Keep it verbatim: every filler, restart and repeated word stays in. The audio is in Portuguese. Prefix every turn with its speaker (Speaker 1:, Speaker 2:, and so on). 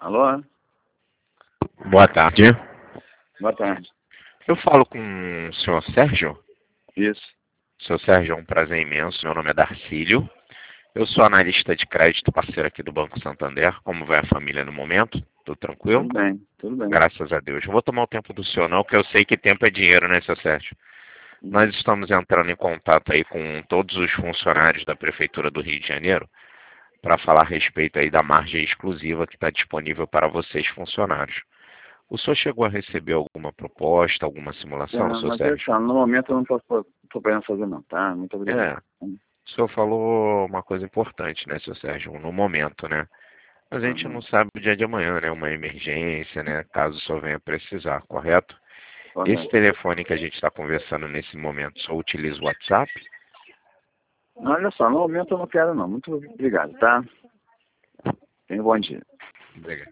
Speaker 1: Alô?
Speaker 2: Boa tarde.
Speaker 1: Boa tarde.
Speaker 2: Eu falo com o senhor Sérgio.
Speaker 1: Isso.
Speaker 2: Seu Sérgio, é um prazer imenso. Meu nome é Darcílio. Eu sou analista de crédito parceiro aqui do Banco Santander. Como vai a família no momento? Tudo tranquilo?
Speaker 1: Tudo bem, tudo bem.
Speaker 2: Graças a Deus. Não vou tomar o tempo do senhor não, porque eu sei que tempo é dinheiro, né, seu Sérgio?
Speaker 1: Uhum.
Speaker 2: Nós estamos entrando em contato aí com todos os funcionários da Prefeitura do Rio de Janeiro para falar a respeito aí da margem exclusiva que está disponível para vocês, funcionários. O senhor chegou a receber alguma proposta, alguma simulação,
Speaker 1: É,
Speaker 2: seu
Speaker 1: mas
Speaker 2: Sérgio?
Speaker 1: deixa, no momento eu não estou podendo fazer não, tá? Muito obrigado.
Speaker 2: É, o senhor falou uma coisa importante, né, seu Sérgio? No momento, né? Mas a gente
Speaker 1: Uhum.
Speaker 2: não sabe o dia de amanhã, né? Uma emergência, né? Caso o senhor venha precisar, correto? Esse
Speaker 1: Correto.
Speaker 2: telefone que a gente está conversando nesse momento, só utiliza o WhatsApp?
Speaker 1: Olha só, no momento eu não quero não. Muito obrigado, tá? Tenha um bom dia.
Speaker 2: Obrigado.